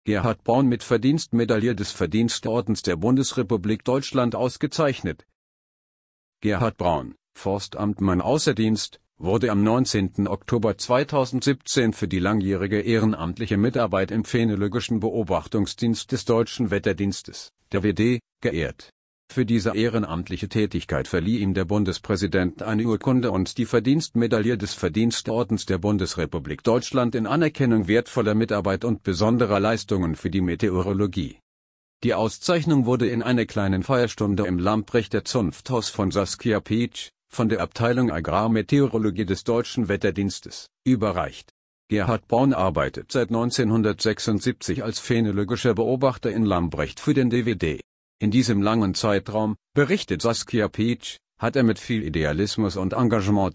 Gerhard Braun mit Verdienstmedaille des Verdienstordens der Bundesrepublik Deutschland ausgezeichnet. Gerhard Braun, Forstamtmann außer Dienst, wurde am 19. Oktober 2017 für die langjährige ehrenamtliche Mitarbeit im Phänologischen Beobachtungsdienst des Deutschen Wetterdienstes, der WD, geehrt. Für diese ehrenamtliche Tätigkeit verlieh ihm der Bundespräsident eine Urkunde und die Verdienstmedaille des Verdienstordens der Bundesrepublik Deutschland in Anerkennung wertvoller Mitarbeit und besonderer Leistungen für die Meteorologie. Die Auszeichnung wurde in einer kleinen Feierstunde im Lamprechter Zunfthaus von Saskia Pietsch, von der Abteilung Agrarmeteorologie des Deutschen Wetterdienstes, überreicht. Gerhard Braun arbeitet seit 1976 als phänologischer Beobachter in Lambrecht für den DWD. In diesem langen Zeitraum, berichtet Saskia Pietsch, hat er mit viel Idealismus und Engagement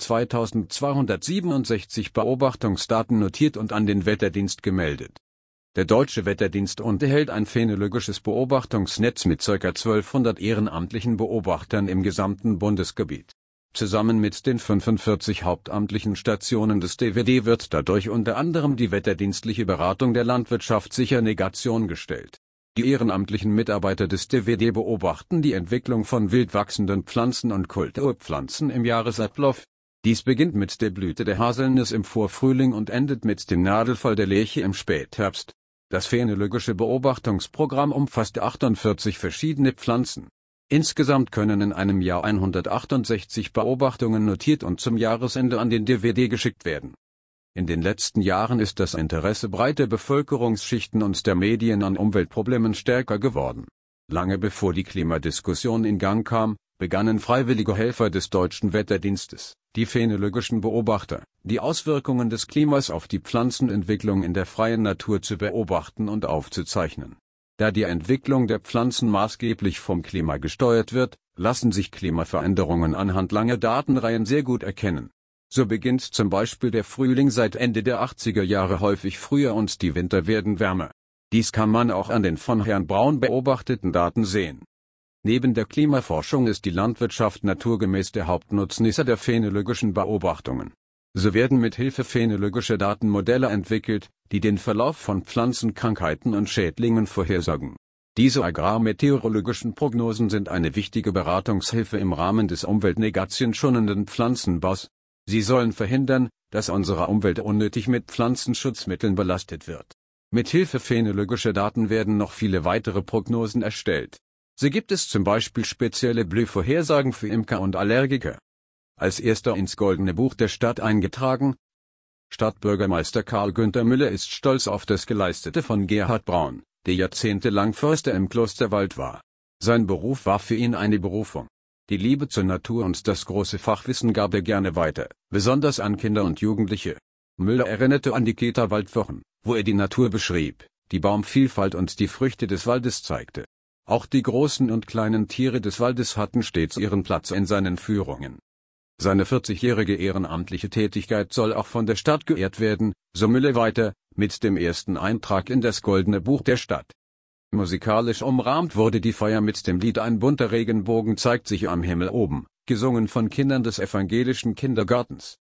2267 Beobachtungsdaten notiert und an den Wetterdienst gemeldet. Der Deutsche Wetterdienst unterhält ein phänologisches Beobachtungsnetz mit ca. 1200 ehrenamtlichen Beobachtern im gesamten Bundesgebiet. Zusammen mit den 45 hauptamtlichen Stationen des DWD wird dadurch unter anderem die wetterdienstliche Beratung der Landwirtschaft sicher Negation gestellt. Die ehrenamtlichen Mitarbeiter des DWD beobachten die Entwicklung von wild wachsenden Pflanzen und Kulturpflanzen im Jahresablauf. Dies beginnt mit der Blüte der Haselnuss im Vorfrühling und endet mit dem Nadelfall der Lärche im Spätherbst. Das phänologische Beobachtungsprogramm umfasst 48 verschiedene Pflanzen. Insgesamt können in einem Jahr 168 Beobachtungen notiert und zum Jahresende an den DWD geschickt werden. In den letzten Jahren ist das Interesse breiter Bevölkerungsschichten und der Medien an Umweltproblemen stärker geworden. Lange bevor die Klimadiskussion in Gang kam, begannen freiwillige Helfer des Deutschen Wetterdienstes, die phänologischen Beobachter, die Auswirkungen des Klimas auf die Pflanzenentwicklung in der freien Natur zu beobachten und aufzuzeichnen. Da die Entwicklung der Pflanzen maßgeblich vom Klima gesteuert wird, lassen sich Klimaveränderungen anhand langer Datenreihen sehr gut erkennen. So beginnt zum Beispiel der Frühling seit Ende der 80er Jahre häufig früher und die Winter werden wärmer. Dies kann man auch an den von Herrn Braun beobachteten Daten sehen. Neben der Klimaforschung ist die Landwirtschaft naturgemäß der Hauptnutznießer der phänologischen Beobachtungen. So werden mit Hilfe phänologischer Daten Modelle entwickelt, die den Verlauf von Pflanzenkrankheiten und Schädlingen vorhersagen. Diese agrarmeteorologischen Prognosen sind eine wichtige Beratungshilfe im Rahmen des umweltnegationsschonenden Pflanzenbaus. Sie sollen verhindern, dass unsere Umwelt unnötig mit Pflanzenschutzmitteln belastet wird. Mit Hilfe phänologischer Daten werden noch viele weitere Prognosen erstellt. So gibt es zum Beispiel spezielle Blühvorhersagen für Imker und Allergiker. Als erster ins Goldene Buch der Stadt eingetragen. Stadtbürgermeister Karl Günther Müller ist stolz auf das Geleistete von Gerhard Braun, der jahrzehntelang Förster im Klosterwald war. Sein Beruf war für ihn eine Berufung. Die Liebe zur Natur und das große Fachwissen gab er gerne weiter, besonders an Kinder und Jugendliche. Müller erinnerte an die Keter-Waldwochen, wo er die Natur beschrieb, die Baumvielfalt und die Früchte des Waldes zeigte. Auch die großen und kleinen Tiere des Waldes hatten stets ihren Platz in seinen Führungen. Seine 40-jährige ehrenamtliche Tätigkeit soll auch von der Stadt geehrt werden, so Müller weiter, mit dem ersten Eintrag in das Goldene Buch der Stadt. Musikalisch umrahmt wurde die Feier mit dem Lied Ein bunter Regenbogen zeigt sich am Himmel oben, gesungen von Kindern des evangelischen Kindergartens.